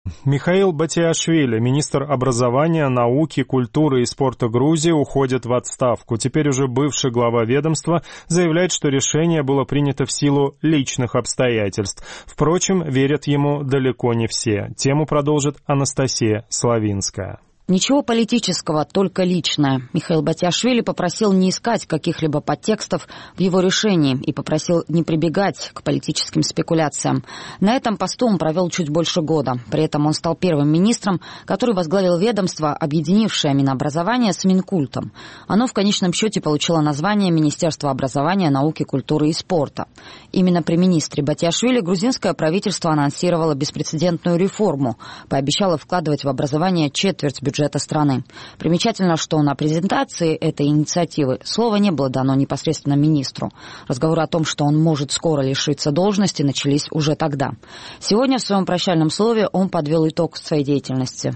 Михаил Батиашвили, министр образования, науки, культуры и спорта Грузии, уходит в отставку. Теперь уже бывший глава ведомства заявляет, что решение было принято в силу личных обстоятельств. Впрочем, верят ему далеко не все. Тему продолжит Анастасия Славинская. Ничего политического, только личное. Михаил Батиашвили попросил не искать каких-либо подтекстов в его решении и попросил не прибегать к политическим спекуляциям. На этом посту он провел чуть больше года. При этом он стал первым министром, который возглавил ведомство, объединившее Минобразование с Минкультом. Оно в конечном счете получило название Министерство образования, науки, культуры и спорта. Именно при министре Батиашвили грузинское правительство анонсировало беспрецедентную реформу, пообещало вкладывать в образование четверть бюджета страны. Примечательно, что на презентации этой инициативы слова не было дано непосредственно министру. Разговоры о том, что он может скоро лишиться должности, начались уже тогда. Сегодня в своем прощальном слове он подвел итог своей деятельности.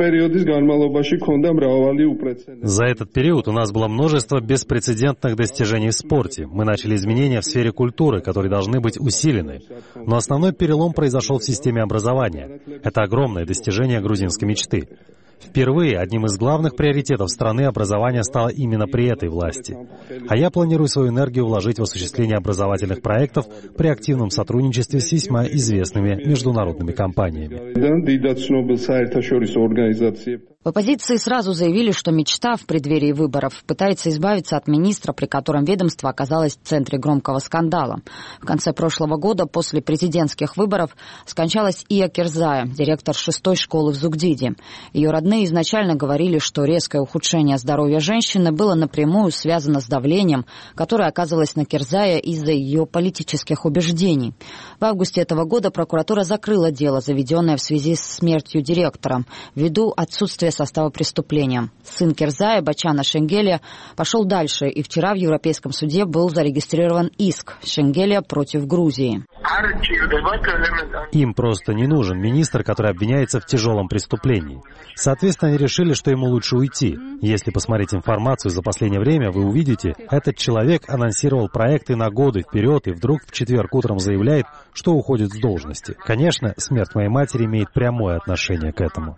За этот период у нас было множество беспрецедентных достижений в спорте. Мы начали изменения в сфере культуры, которые должны быть усилены. Но основной перелом произошел в системе образования. Это огромное достижение грузинской мечты. Впервые одним из главных приоритетов страны образование стало именно при этой власти. А я планирую свою энергию вложить в осуществление образовательных проектов при активном сотрудничестве с весьма известными международными компаниями. В оппозиции сразу заявили, что мечта в преддверии выборов пытается избавиться от министра, при котором ведомство оказалось в центре громкого скандала. В конце прошлого года, после президентских выборов, скончалась Ия Кирзая, директор 6-й школы в Зугдиде. Ее родные изначально говорили, что резкое ухудшение здоровья женщины было напрямую связано с давлением, которое оказывалось на Кирзая из-за ее политических убеждений. В августе этого года прокуратура закрыла дело, заведенное в связи с смертью директора, ввиду отсутствия состава преступления. Сын Кирзая, Бачана Шенгелия, пошел дальше, и вчера в Европейском суде был зарегистрирован иск Шенгелия против Грузии. Им просто не нужен министр, который обвиняется в тяжелом преступлении. Соответственно, они решили, что ему лучше уйти. Если посмотреть информацию за последнее время, вы увидите, этот человек анонсировал проекты на годы вперед и вдруг в четверг утром заявляет, что уходит с должности. Конечно, смерть моей матери имеет прямое отношение к этому.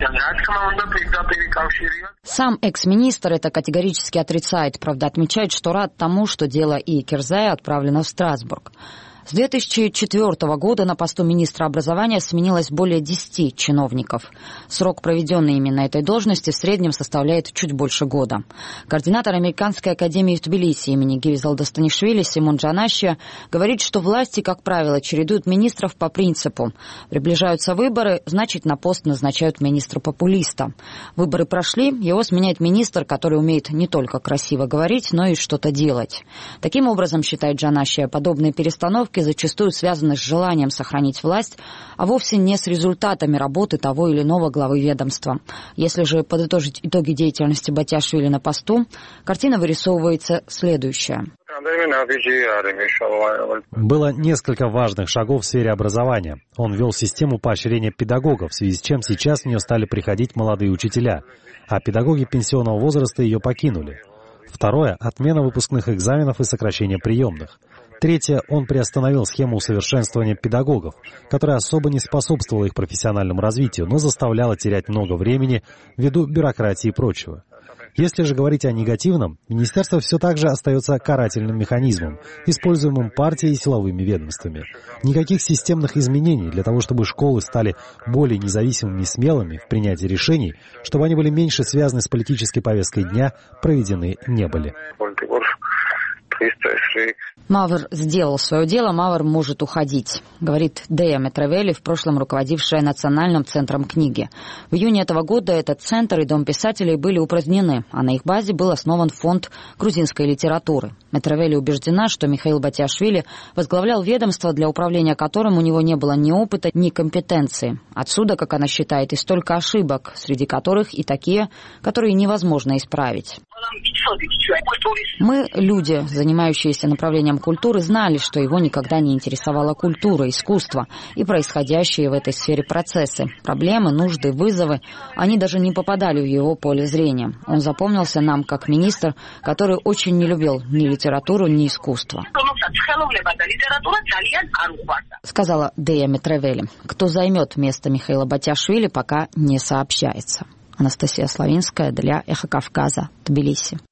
Сам экс-министр это категорически отрицает, правда отмечает, что рад тому, что дело Ии Кирзая отправлено в Страсбург. С 2004 года на посту министра образования сменилось более 10 чиновников. Срок, проведенный ими на этой должности, в среднем составляет чуть больше года. Координатор Американской академии в Тбилиси имени Гивизалда Станишвили Симон Джанашия говорит, что власти, как правило, чередуют министров по принципу: приближаются выборы, значит, на пост назначают министра-популиста. Выборы прошли, его сменяет министр, который умеет не только красиво говорить, но и что-то делать. Таким образом, считает Джанашия, подобные перестановки зачастую связаны с желанием сохранить власть, а вовсе не с результатами работы того или иного главы ведомства. Если же подытожить итоги деятельности Батиашвили на посту, картина вырисовывается следующая. Было несколько важных шагов в сфере образования. Он ввел систему поощрения педагогов, в связи с чем сейчас в нее стали приходить молодые учителя, а педагоги пенсионного возраста ее покинули. Второе – отмена выпускных экзаменов и сокращение приемных. Третье, он приостановил схему усовершенствования педагогов, которая особо не способствовала их профессиональному развитию, но заставляла терять много времени ввиду бюрократии и прочего. Если же говорить о негативном, министерство все так же остается карательным механизмом, используемым партией и силовыми ведомствами. Никаких системных изменений для того, чтобы школы стали более независимыми и смелыми в принятии решений, чтобы они были меньше связаны с политической повесткой дня, проведены не были. Мавр сделал свое дело, Мавр может уходить, говорит Дея Метравели, в прошлом руководившая Национальным центром книги. В июне этого года этот центр и Дом писателей были упразднены, а на их базе был основан фонд грузинской литературы. Метравели убеждена, что Михаил Батиашвили возглавлял ведомство, для управления которым у него не было ни опыта, ни компетенции. Отсюда, как она считает, и столько ошибок, среди которых и такие, которые невозможно исправить. Мы, люди, занимающиеся направлением культуры, знали, что его никогда не интересовала культура, искусство и происходящие в этой сфере процессы. Проблемы, нужды, вызовы, они даже не попадали в его поле зрения. Он запомнился нам как министр, который очень не любил ни литературу, ни искусство. Сказала Дея Митревели. Кто займет место Михаила Батиашвили, пока не сообщается. Анастасия Славинская для «Эхо Кавказа», Тбилиси.